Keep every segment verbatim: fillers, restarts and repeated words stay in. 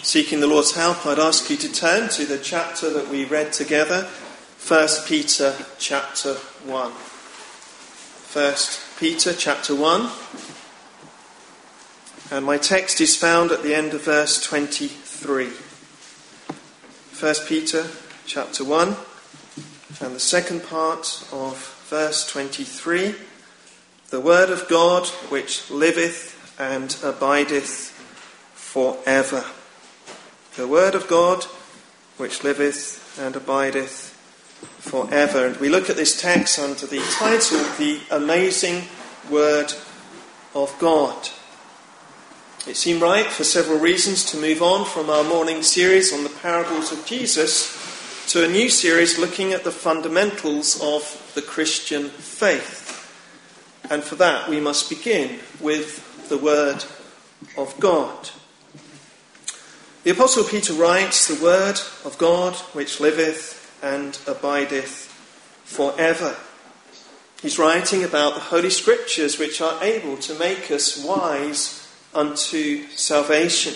seeking the Lord's help, I'd ask you to turn to the chapter that we read together, First Peter chapter one. First Peter chapter one. And my text is found at the end of verse twenty-three. First Peter chapter one, and the second part of verse twenty-three. The word of God which liveth and abideth forever. The word of God which liveth and abideth forever. And we look at this text under the title, The Amazing Word of God. It seemed right for several reasons to move on from our morning series on the parables of Jesus to a new series looking at the fundamentals of the Christian faith. And for that we must begin with the Word of God. The Apostle Peter writes, the Word of God which liveth and abideth forever. He's writing about the Holy Scriptures which are able to make us wise unto salvation.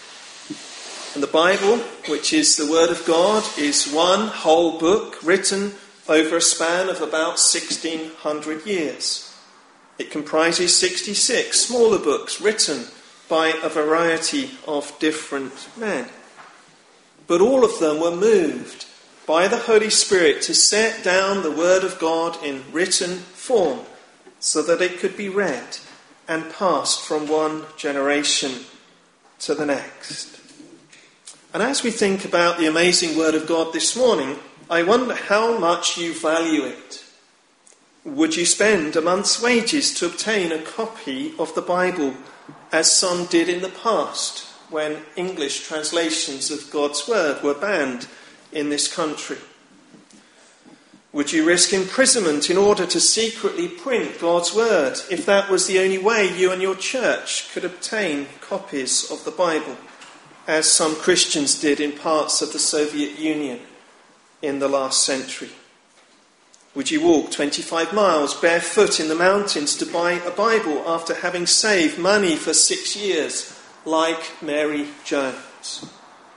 And the Bible, which is the Word of God, is one whole book written over a span of about sixteen hundred years. It comprises sixty-six smaller books written by a variety of different men. But all of them were moved by the Holy Spirit to set down the Word of God in written form so that it could be read and passed from one generation to the next. And as we think about the amazing Word of God this morning, I wonder how much you value it. Would you spend a month's wages to obtain a copy of the Bible, as some did in the past when English translations of God's Word were banned in this country? Would you risk imprisonment in order to secretly print God's Word, if that was the only way you and your church could obtain copies of the Bible, as some Christians did in parts of the Soviet Union in the last century? Would you walk twenty-five miles barefoot in the mountains to buy a Bible after having saved money for six years, like Mary Jones?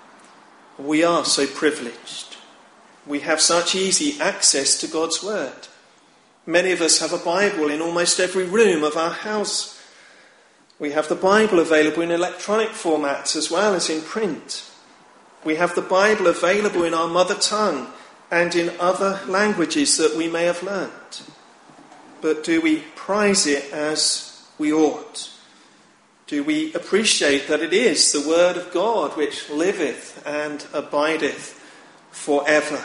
We are so privileged. We have such easy access to God's Word. Many of us have a Bible in almost every room of our house. We have the Bible available in electronic formats as well as in print. We have the Bible available in our mother tongue and in other languages that we may have learnt. But do we prize it as we ought? Do we appreciate that it is the Word of God which liveth and abideth forever?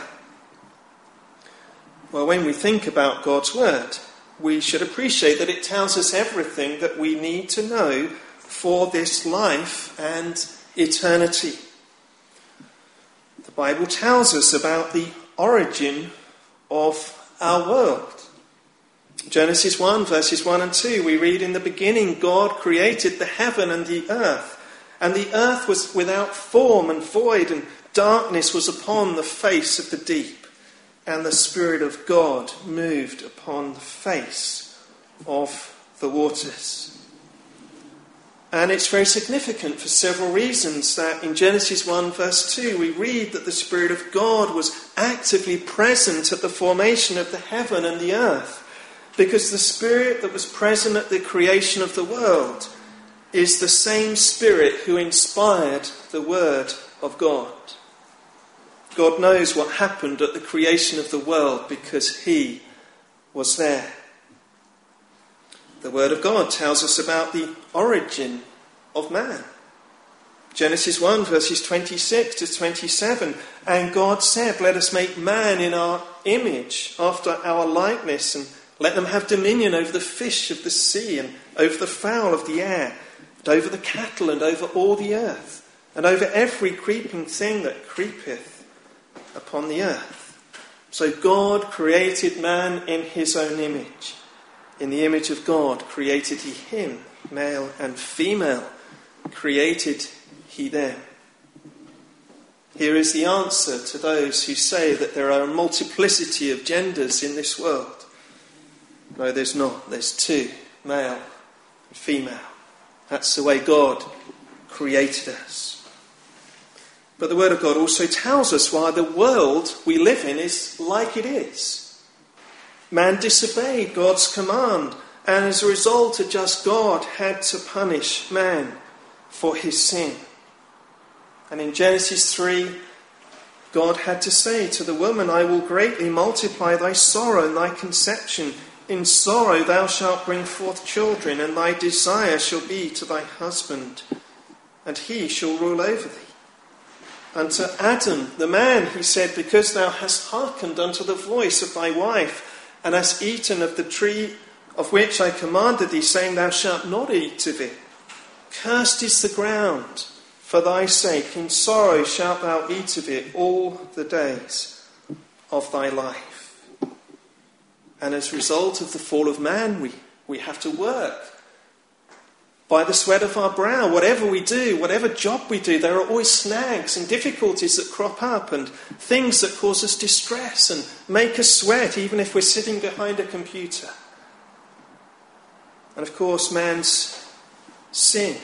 Well, when we think about God's Word, we should appreciate that it tells us everything that we need to know for this life and eternity. The Bible tells us about the origin of our world. Genesis one, verses one and two, we read, in the beginning God created the heaven and the earth, and the earth was without form and void, and darkness was upon the face of the deep, and the Spirit of God moved upon the face of the waters. And it's very significant for several reasons that in Genesis one verse two we read that the Spirit of God was actively present at the formation of the heaven and the earth, because the Spirit that was present at the creation of the world is the same Spirit who inspired the Word of God. God knows what happened at the creation of the world because He was there. The Word of God tells us about the origin of man. Genesis one, verses twenty-six to twenty-seven. And God said, let us make man in our image, after our likeness, and let them have dominion over the fish of the sea, and over the fowl of the air, and over the cattle, and over all the earth, and over every creeping thing that creepeth upon the earth. So God created man in his own image. In the image of God created he him, male and female, created he them. Here is the answer to those who say that there are a multiplicity of genders in this world. No, there's not. There's two, male and female. That's the way God created us. But the Word of God also tells us why the world we live in is like it is. Man disobeyed God's command, and as a result, a just God had to punish man for his sin. And in Genesis three, God had to say to the woman, I will greatly multiply thy sorrow and thy conception. In sorrow thou shalt bring forth children, and thy desire shall be to thy husband, and he shall rule over thee. And to Adam, the man, he said, because thou hast hearkened unto the voice of thy wife, and hast eaten of the tree of which I commanded thee, saying, thou shalt not eat of it. Cursed is the ground for thy sake. In sorrow shalt thou eat of it all the days of thy life. And as a result of the fall of man, we, we have to work by the sweat of our brow. Whatever we do, whatever job we do, there are always snags and difficulties that crop up and things that cause us distress and make us sweat, even if we're sitting behind a computer. And of course, man's sin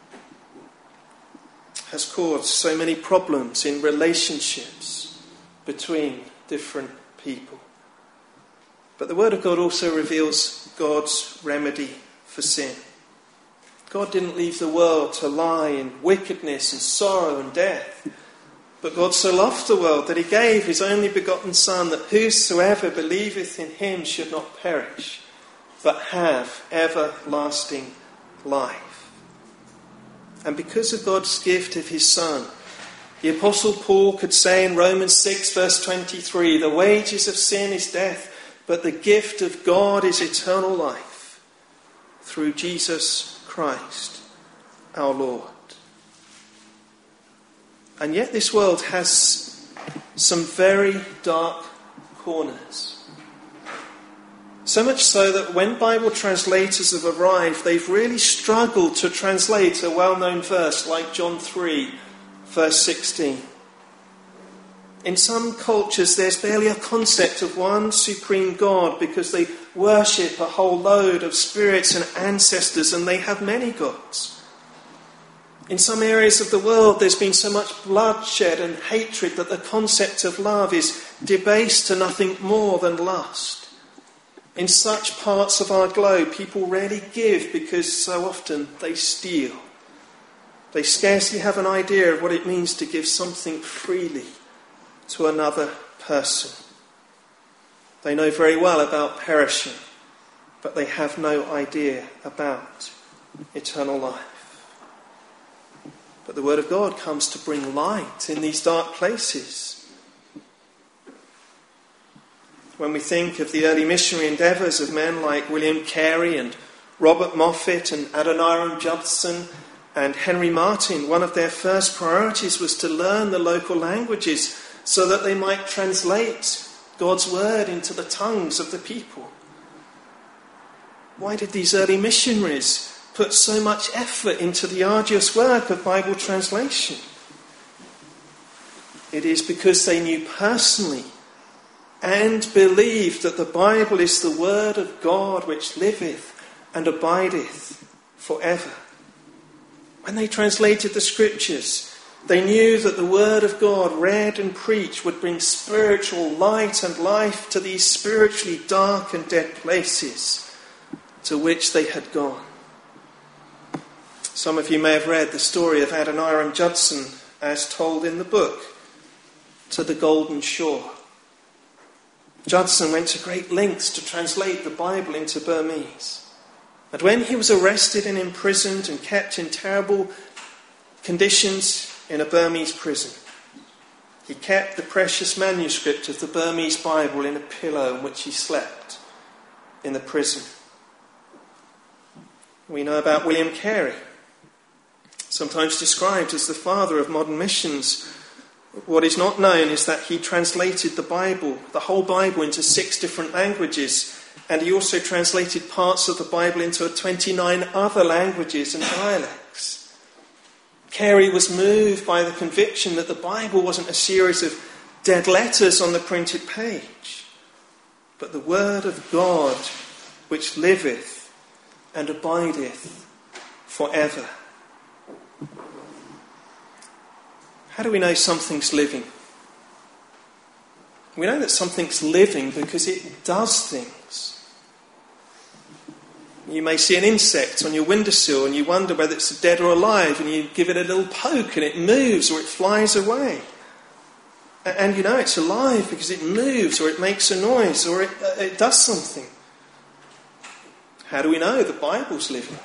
has caused so many problems in relationships between different people. But the Word of God also reveals God's remedy for sin. God didn't leave the world to lie in wickedness and sorrow and death. But God so loved the world that he gave his only begotten Son, that whosoever believeth in him should not perish, but have everlasting life. And because of God's gift of his Son, the Apostle Paul could say in Romans six verse twenty-three, the wages of sin is death, but the gift of God is eternal life through Jesus Christ our Lord. And yet this world has some very dark corners. So much so that when Bible translators have arrived, they've really struggled to translate a well-known verse like John three, verse sixteen. In some cultures, there's barely a concept of one supreme God because they worship a whole load of spirits and ancestors, and they have many gods. In some areas of the world, there's been so much bloodshed and hatred that the concept of love is debased to nothing more than lust. In such parts of our globe, people rarely give because so often they steal. They scarcely have an idea of what it means to give something freely to another person. They know very well about perishing, but they have no idea about eternal life. But the Word of God comes to bring light in these dark places. When we think of the early missionary endeavours of men like William Carey and Robert Moffat and Adoniram Judson and Henry Martyn, one of their first priorities was to learn the local languages so that they might translate God's word into the tongues of the people. Why did these early missionaries put so much effort into the arduous work of Bible translation? It is because they knew personally and believed that the Bible is the word of God which liveth and abideth forever. When they translated the scriptures, they knew that the word of God read and preached would bring spiritual light and life to these spiritually dark and dead places to which they had gone. Some of you may have read the story of Adoniram Judson as told in the book, To the Golden Shore. Judson went to great lengths to translate the Bible into Burmese. And when he was arrested and imprisoned and kept in terrible conditions in a Burmese prison, he kept the precious manuscript of the Burmese Bible in a pillow in which he slept in the prison. We know about William Carey, sometimes described as the father of modern missions. What is not known is that he translated the Bible, the whole Bible, into six different languages, and he also translated parts of the Bible into twenty-nine other languages and dialects. Carey was moved by the conviction that the Bible wasn't a series of dead letters on the printed page, but the word of God which liveth and abideth forever. How do we know something's living? We know that something's living because it does things. You may see an insect on your windowsill and you wonder whether it's dead or alive, and you give it a little poke and it moves or it flies away. And you know it's alive because it moves or it makes a noise or it, uh, it does something. How do we know the Bible's living?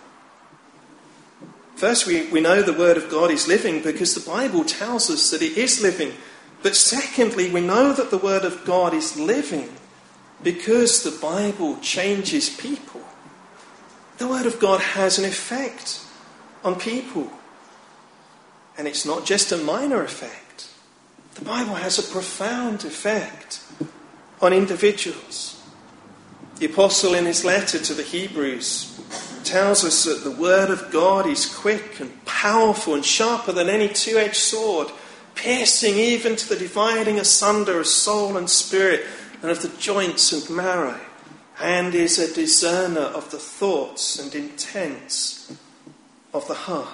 First, we, we know the Word of God is living because the Bible tells us that it is living. But secondly, we know that the Word of God is living because the Bible changes people. The Word of God has an effect on people. And it's not just a minor effect. The Bible has a profound effect on individuals. The apostle in his letter to the Hebrews tells us that the Word of God is quick and powerful and sharper than any two-edged sword, piercing even to the dividing asunder of soul and spirit and of the joints and marrow, and is a discerner of the thoughts and intents of the heart.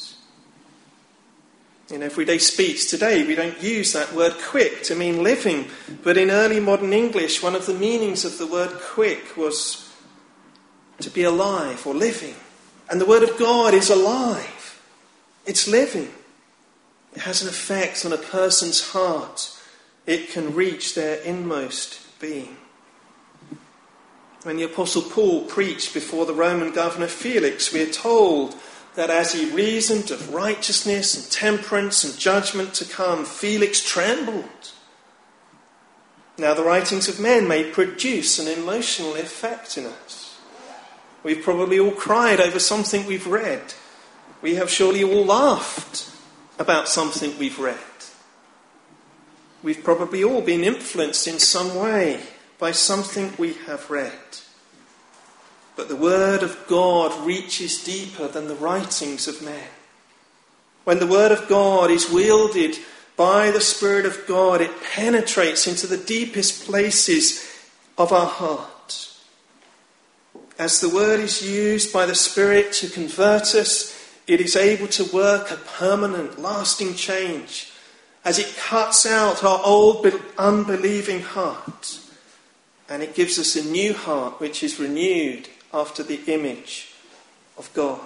In everyday speech today, we don't use that word quick to mean living, but in early modern English, one of the meanings of the word quick was to be alive or living. And the Word of God is alive. It's living. It has an effect on a person's heart. It can reach their inmost being. When the Apostle Paul preached before the Roman governor Felix, we are told that as he reasoned of righteousness and temperance and judgment to come, Felix trembled. Now the writings of men may produce an emotional effect in us. We've probably all cried over something we've read. We have surely all laughed about something we've read. We've probably all been influenced in some way by something we have read. But the Word of God reaches deeper than the writings of men. When the Word of God is wielded by the Spirit of God, it penetrates into the deepest places of our heart. As the Word is used by the Spirit to convert us, it is able to work a permanent, lasting change as it cuts out our old, unbelieving heart. And it gives us a new heart which is renewed after the image of God.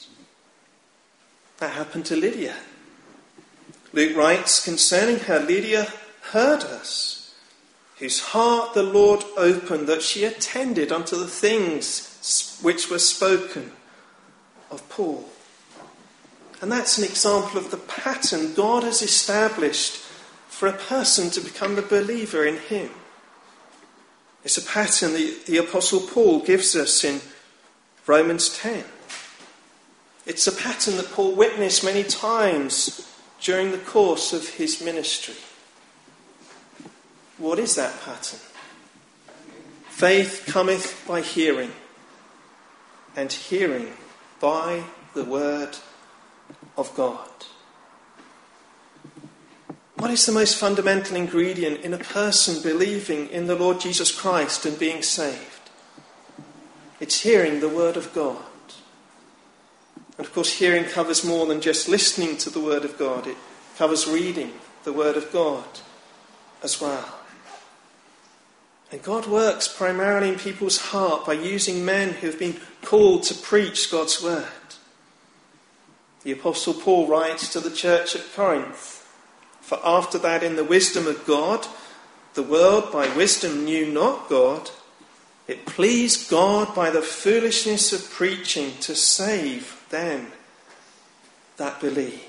That happened to Lydia. Luke writes concerning her, Lydia heard us, whose heart the Lord opened, that she attended unto the things which were spoken of Paul. And that's an example of the pattern God has established for a person to become a believer in him. It's a pattern that the Apostle Paul gives us in Romans ten. It's a pattern that Paul witnessed many times during the course of his ministry. What is that pattern? Faith cometh by hearing, and hearing by the word of God. What is the most fundamental ingredient in a person believing in the Lord Jesus Christ and being saved? It's hearing the Word of God. And of course, hearing covers more than just listening to the Word of God. It covers reading the Word of God as well. And God works primarily in people's heart by using men who have been called to preach God's Word. The Apostle Paul writes to the church at Corinth, for after that in the wisdom of God, the world by wisdom knew not God. It pleased God by the foolishness of preaching to save them that believe.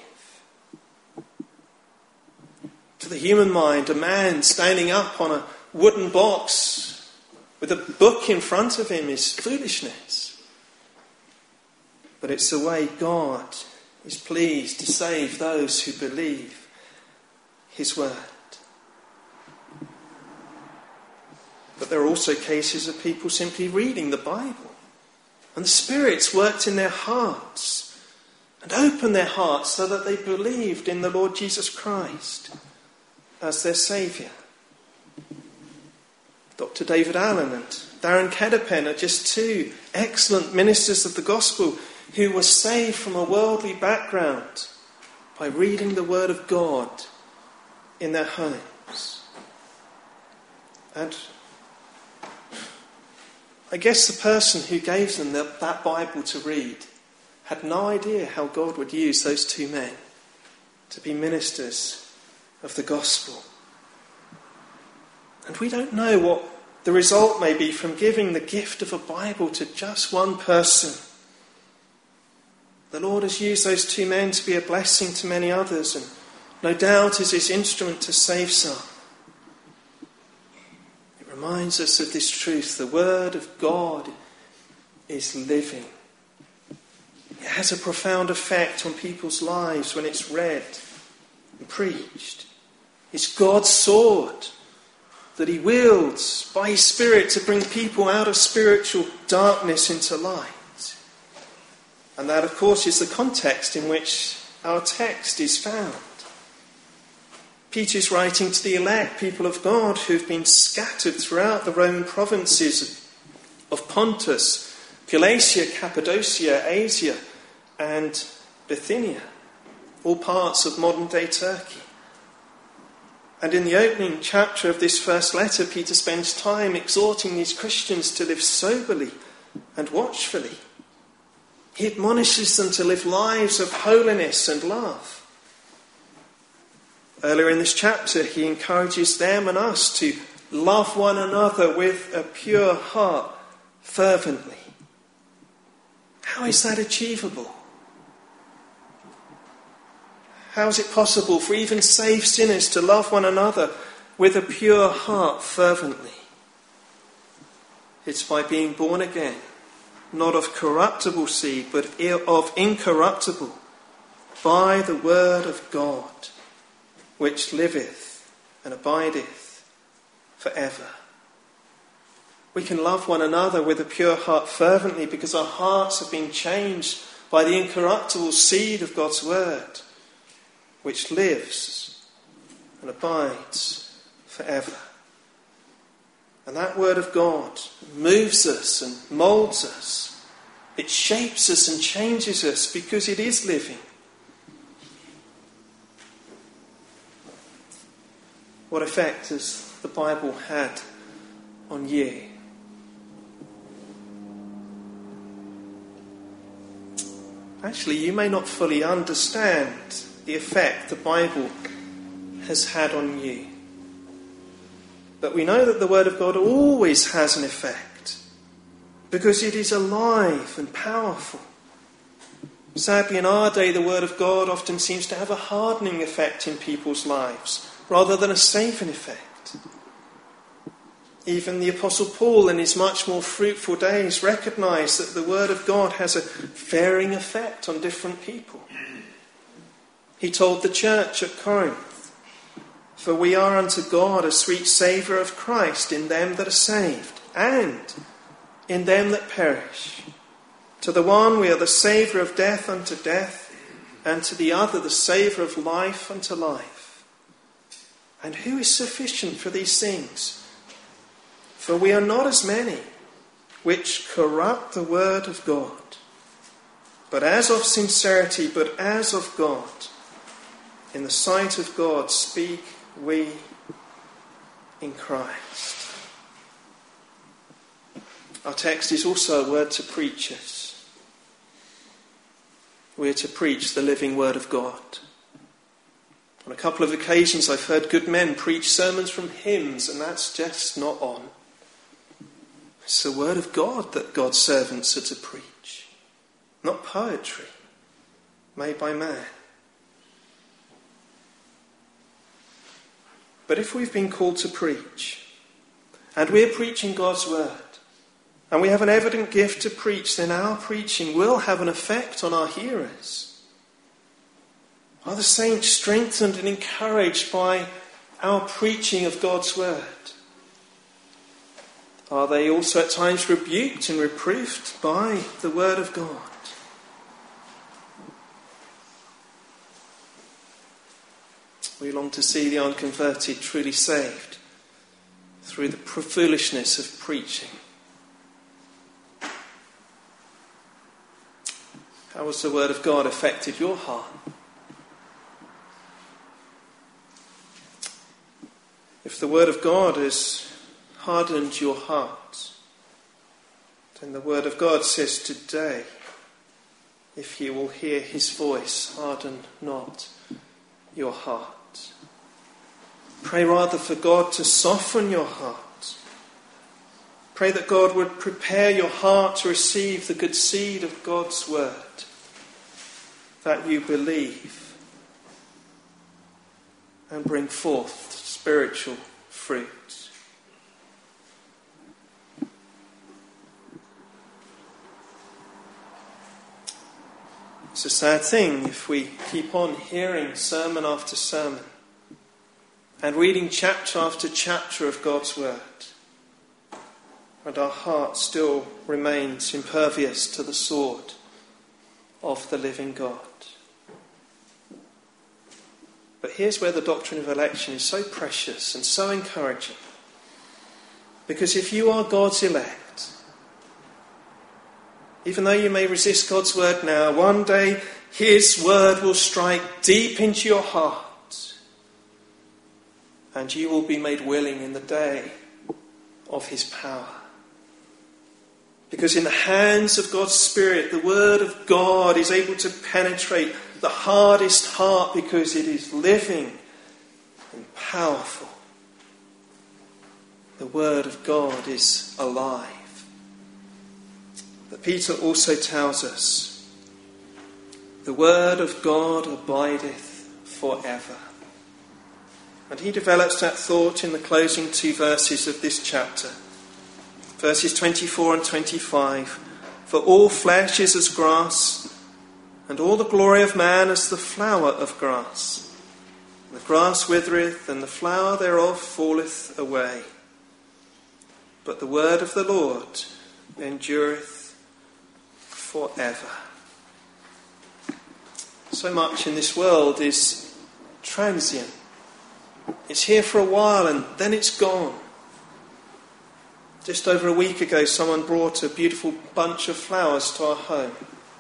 To the human mind, a man standing up on a wooden box with a book in front of him is foolishness. But it's the way God is pleased to save those who believe his word. But there are also cases of people simply reading the Bible, and the Spirit's worked in their hearts and opened their hearts so that they believed in the Lord Jesus Christ as their Saviour. Doctor David Allen and Darren Kedderpen are just two excellent ministers of the gospel who were saved from a worldly background by reading the Word of God in their homes. And I guess the person who gave them the, that Bible to read had no idea how God would use those two men to be ministers of the gospel. And we don't know what the result may be from giving the gift of a Bible to just one person. The Lord has used those two men to be a blessing to many others, and no doubt is his instrument to save some. It reminds us of this truth. The Word of God is living. It has a profound effect on people's lives when it's read and preached. It's God's sword that he wields by his Spirit to bring people out of spiritual darkness into light. And that, of course, is the context in which our text is found. Peter's writing to the elect people of God who've been scattered throughout the Roman provinces of Pontus, Galatia, Cappadocia, Asia, and Bithynia, all parts of modern-day Turkey. And in the opening chapter of this first letter, Peter spends time exhorting these Christians to live soberly and watchfully. He admonishes them to live lives of holiness and love. Earlier in this chapter, he encourages them and us to love one another with a pure heart fervently. How is that achievable? How is it possible for even saved sinners to love one another with a pure heart fervently? It's by being born again, not of corruptible seed, but of incorruptible, by the word of God, which liveth and abideth forever. We can love one another with a pure heart fervently because our hearts have been changed by the incorruptible seed of God's word, which lives and abides forever. And that word of God moves us and moulds us. It shapes us and changes us because it is living. What effect has the Bible had on you? Actually, you may not fully understand the effect the Bible has had on you. But we know that the Word of God always has an effect because it is alive and powerful. Sadly, in our day, the Word of God often seems to have a hardening effect in people's lives rather than a saving effect. Even the Apostle Paul, in his much more fruitful days, recognised that the Word of God has a varying effect on different people. He told the church at Corinth, "For we are unto God a sweet savour of Christ in them that are saved, and in them that perish. To the one we are the savour of death unto death, and to the other the savour of life unto life. And who is sufficient for these things? For we are not as many which corrupt the word of God, but as of sincerity, but as of God. In the sight of God speak we in Christ." Our text is also a word to preachers. We are to preach the living word of God. On a couple of occasions I've heard good men preach sermons from hymns, and that's just not on. It's the word of God that God's servants are to preach, not poetry made by man. But if we've been called to preach, and we're preaching God's word, and we have an evident gift to preach, then our preaching will have an effect on our hearers. Are the saints strengthened and encouraged by our preaching of God's word? Are they also at times rebuked and reproved by the word of God? We long to see the unconverted truly saved through the foolishness of preaching. How has the word of God affected your heart? If the word of God has hardened your heart, then the word of God says today, if you will hear his voice, harden not your heart. Pray rather for God to soften your heart. Pray that God would prepare your heart to receive the good seed of God's word, that you believe and bring forth spiritual fruit. It's a sad thing if we keep on hearing sermon after sermon and reading chapter after chapter of God's word, and our heart still remains impervious to the sword of the living God. But here's where the doctrine of election is so precious and so encouraging. Because if you are God's elect, even though you may resist God's word now, one day his word will strike deep into your heart, and you will be made willing in the day of his power. Because in the hands of God's Spirit, the word of God is able to penetrate the hardest heart, because it is living and powerful. The word of God is alive. But Peter also tells us, the word of God abideth forever. And he develops that thought in the closing two verses of this chapter. Verses twenty-four and twenty-five. For all flesh is as grass, and all the glory of man as the flower of grass. The grass withereth, and the flower thereof falleth away. But the word of the Lord endureth forever. So much in this world is transient. It's here for a while and then it's gone. Just over a week ago, someone brought a beautiful bunch of flowers to our home.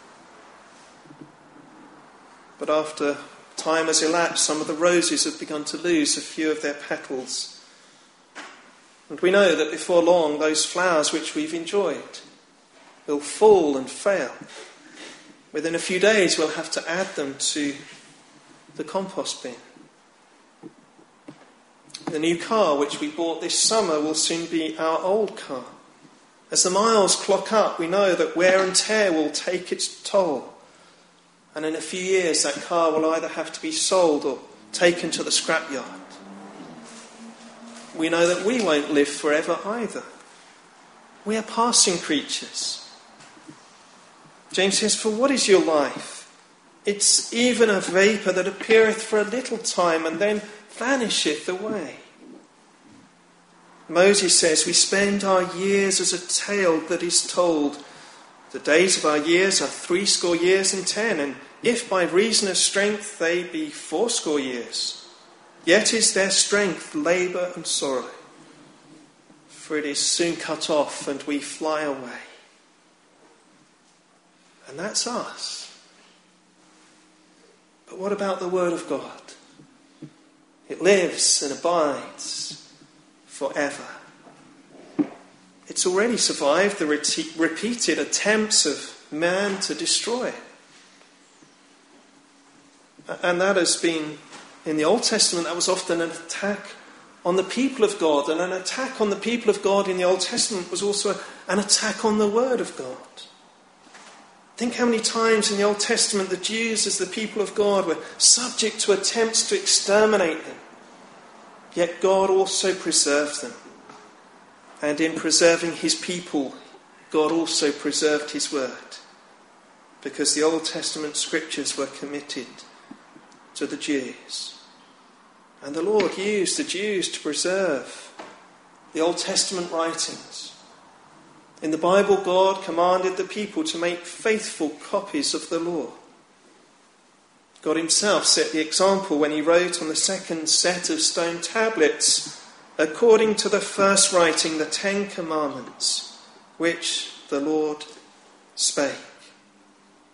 But after time has elapsed, some of the roses have begun to lose a few of their petals. And we know that before long, those flowers which we've enjoyed will fall and fail. Within a few days, we'll have to add them to the compost bin. The new car which we bought this summer will soon be our old car. As the miles clock up, we know that wear and tear will take its toll. And in a few years, that car will either have to be sold or taken to the scrapyard. We know that we won't live forever either. We are passing creatures. James says, for what is your life? It's even a vapour that appeareth for a little time and then vanisheth away. Moses says, we spend our years as a tale that is told. The days of our years are threescore years and ten, and if by reason of strength they be fourscore years, yet is their strength labour and sorrow. For it is soon cut off, and we fly away. And that's us. But what about the word of God? It lives and abides forever. It's already survived the re- repeated attempts of man to destroy it. And that has been, in the Old Testament, that was often an attack on the people of God. And an attack on the people of God in the Old Testament was also an attack on the Word of God. Think how many times in the Old Testament the Jews, as the people of God, were subject to attempts to exterminate them. Yet God also preserved them. And in preserving his people, God also preserved his word. Because the Old Testament scriptures were committed to the Jews. And the Lord used the Jews to preserve the Old Testament writings. In the Bible, God commanded the people to make faithful copies of the law. God himself set the example when he wrote on the second set of stone tablets, according to the first writing, the Ten Commandments, which the Lord spake.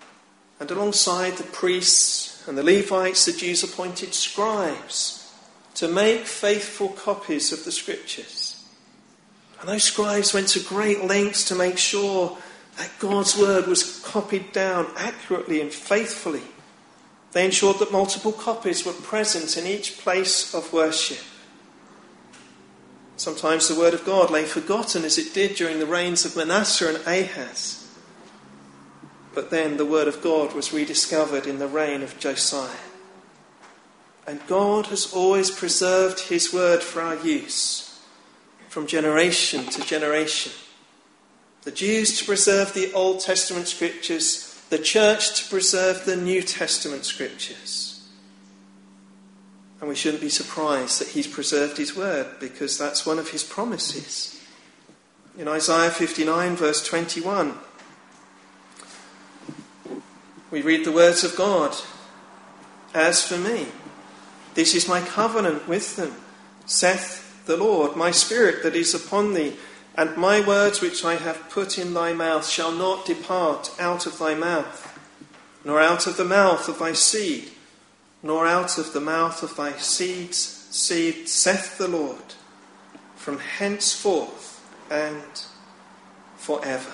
And alongside the priests and the Levites, the Jews appointed scribes to make faithful copies of the Scriptures. And those scribes went to great lengths to make sure that God's word was copied down accurately and faithfully. They ensured that multiple copies were present in each place of worship. Sometimes the word of God lay forgotten, as it did during the reigns of Manasseh and Ahaz. But then the word of God was rediscovered in the reign of Josiah. And God has always preserved his word for our use, from generation to generation. The Jews to preserve the Old Testament Scriptures, the church to preserve the New Testament Scriptures. And we shouldn't be surprised that he's preserved his word, because that's one of his promises. In Isaiah fifty-nine, verse twenty-one, we read the words of God. As for me, this is my covenant with them, saith the Lord, my spirit that is upon thee, and my words which I have put in thy mouth shall not depart out of thy mouth, nor out of the mouth of thy seed, nor out of the mouth of thy seed's seed, saith the Lord, from henceforth and forever.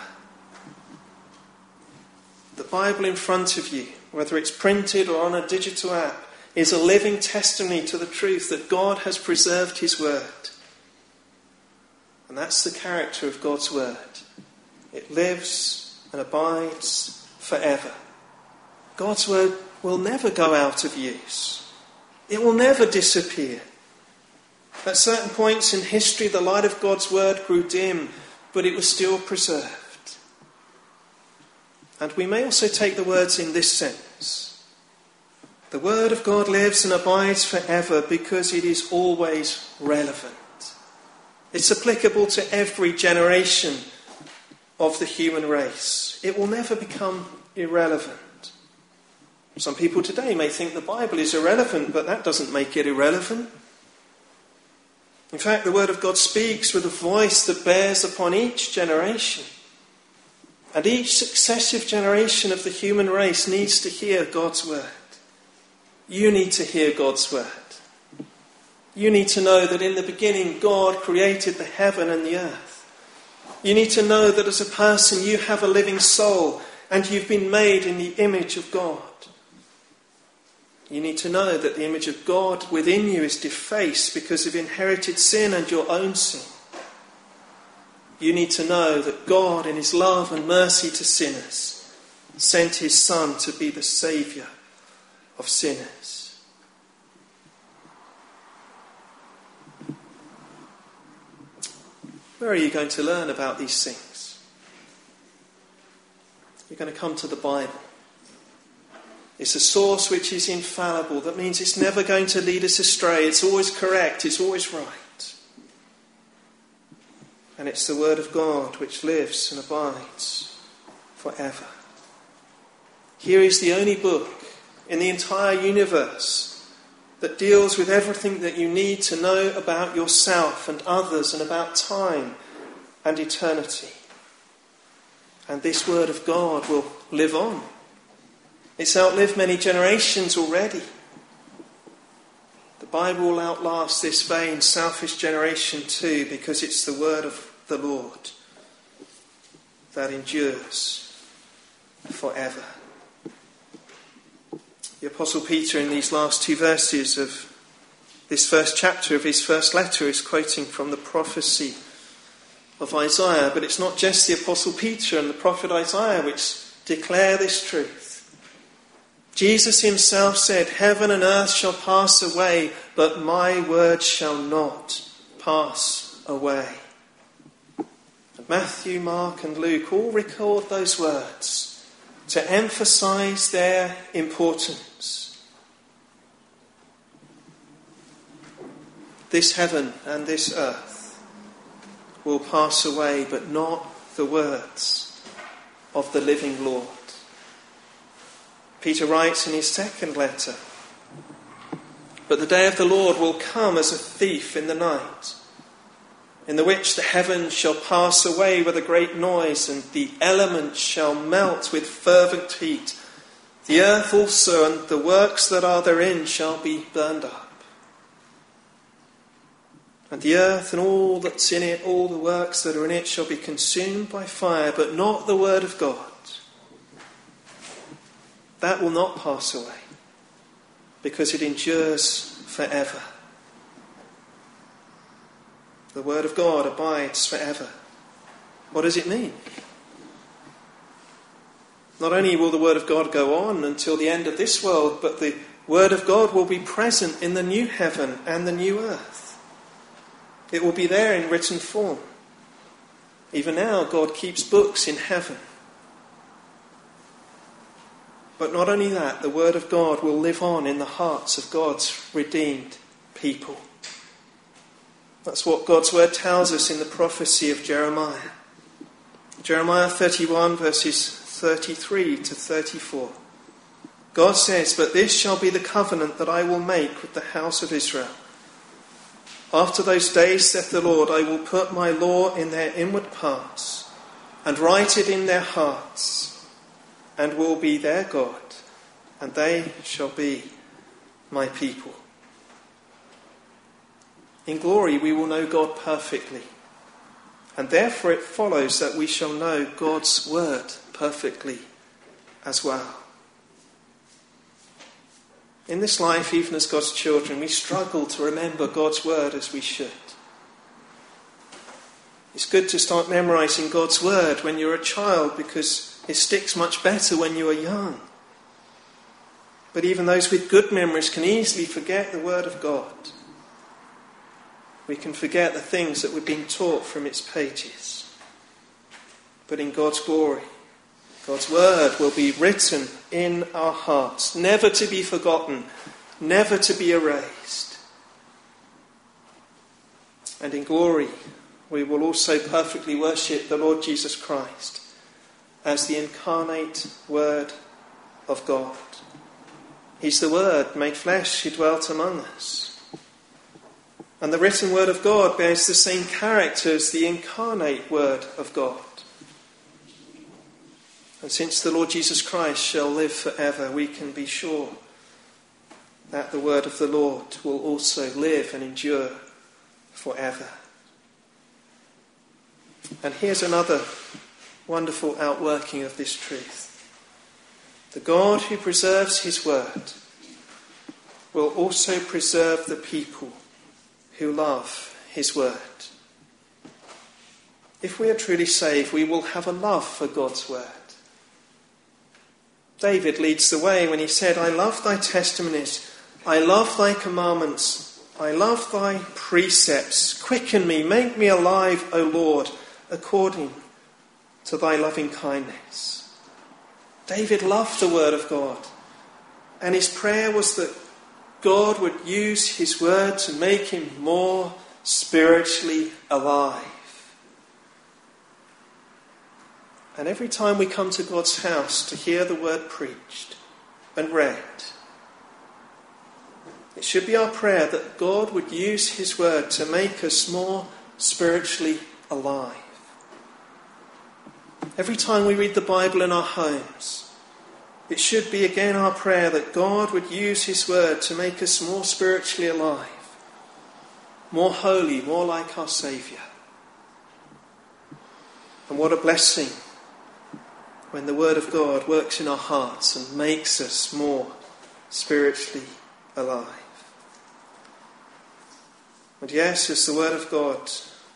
The Bible in front of you, whether it's printed or on a digital app, is a living testimony to the truth that God has preserved his word. And that's the character of God's word. It lives and abides forever. God's word will never go out of use. It will never disappear. At certain points in history, the light of God's word grew dim, but it was still preserved. And we may also take the words in this sense. The word of God lives and abides forever because it is always relevant. It's applicable to every generation of the human race. It will never become irrelevant. Some people today may think the Bible is irrelevant, but that doesn't make it irrelevant. In fact, the word of God speaks with a voice that bears upon each generation. And each successive generation of the human race needs to hear God's word. You need to hear God's word. You need to know that in the beginning God created the heaven and the earth. You need to know that as a person you have a living soul and you've been made in the image of God. You need to know that the image of God within you is defaced because of inherited sin and your own sin. You need to know that God, in his love and mercy to sinners, sent his Son to be the Saviour of sinners. Where are you going to learn about these things? You're going to come to the Bible. It's a source which is infallible. That means it's never going to lead us astray. It's always correct. It's always right. And it's the word of God which lives and abides forever. Here is the only book in the entire universe that deals with everything that you need to know about yourself and others and about time and eternity. And this word of God will live on. It's outlived many generations already. The Bible will outlast this vain, selfish generation too, because it's the word of the Lord that endures forever. The Apostle Peter, in these last two verses of this first chapter of his first letter, is quoting from the prophecy of Isaiah. But it's not just the Apostle Peter and the prophet Isaiah which declare this truth. Jesus himself said, "Heaven and earth shall pass away, but my word shall not pass away." And Matthew, Mark and Luke all record those words to emphasize their importance. This heaven and this earth will pass away, but not the words of the living Lord. Peter writes in his second letter, "But the day of the Lord will come as a thief in the night, in the which the heavens shall pass away with a great noise, and the elements shall melt with fervent heat. The earth also and the works that are therein shall be burned up." And the earth and all that's in it, all the works that are in it, shall be consumed by fire, but not the word of God. That will not pass away, because it endures forever. The word of God abides forever. What does it mean? Not only will the word of God go on until the end of this world, but the word of God will be present in the new heaven and the new earth. It will be there in written form. Even now, God keeps books in heaven. But not only that, the word of God will live on in the hearts of God's redeemed people. That's what God's word tells us in the prophecy of Jeremiah. Jeremiah thirty-one, verses thirty-three to thirty-four. God says, "But this shall be the covenant that I will make with the house of Israel. After those days, saith the Lord, I will put my law in their inward parts, and write it in their hearts, and will be their God, and they shall be my people." In glory we will know God perfectly, and therefore it follows that we shall know God's word perfectly as well. In this life, even as God's children, we struggle to remember God's word as we should. It's good to start memorising God's word when you're a child, because it sticks much better when you are young. But even those with good memories can easily forget the word of God. We can forget the things that we're being taught from its pages. But in God's glory, God's word will be written in our hearts, never to be forgotten, never to be erased. And in glory, we will also perfectly worship the Lord Jesus Christ as the incarnate Word of God. He's the Word made flesh who dwelt among us. And the written Word of God bears the same character as the incarnate Word of God. And since the Lord Jesus Christ shall live forever, we can be sure that the word of the Lord will also live and endure forever. And here's another wonderful outworking of this truth. The God who preserves his word will also preserve the people who love his word. If we are truly saved, we will have a love for God's word. David leads the way when he said, I love thy testimonies, I love thy commandments, I love thy precepts. Quicken me, make me alive, O Lord, according to thy loving kindness. David loved the word of God, and his prayer was that God would use his word to make him more spiritually alive. And every time we come to God's house to hear the word preached and read, it should be our prayer that God would use his word to make us more spiritually alive. Every time we read the Bible in our homes, it should be again our prayer that God would use his word to make us more spiritually alive, more holy, more like our Saviour. And what a blessing when the word of God works in our hearts and makes us more spiritually alive. And yes, as the word of God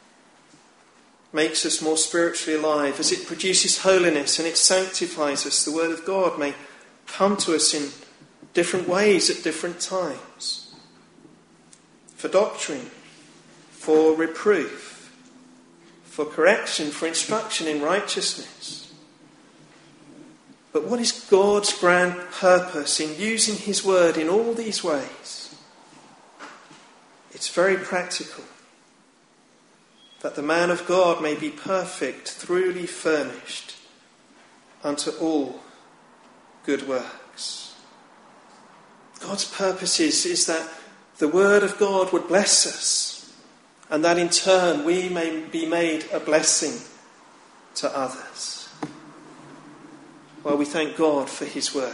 makes us more spiritually alive, as it produces holiness and it sanctifies us, the word of God may come to us in different ways at different times. For doctrine, for reproof, for correction, for instruction in righteousness. But what is God's grand purpose in using his word in all these ways? It's very practical. That the man of God may be perfect, truly furnished unto all good works. God's purpose is, is that the word of God would bless us, and that in turn we may be made a blessing to others. Well, we thank God for his word.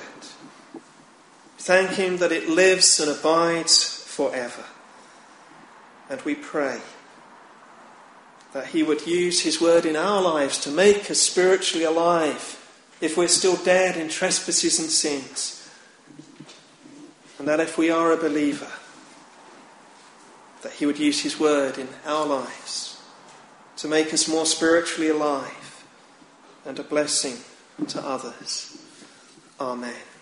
Thank him that it lives and abides forever. And we pray that he would use his word in our lives to make us spiritually alive if we're still dead in trespasses and sins. And that if we are a believer, that he would use his word in our lives to make us more spiritually alive and a blessing to others. Amen.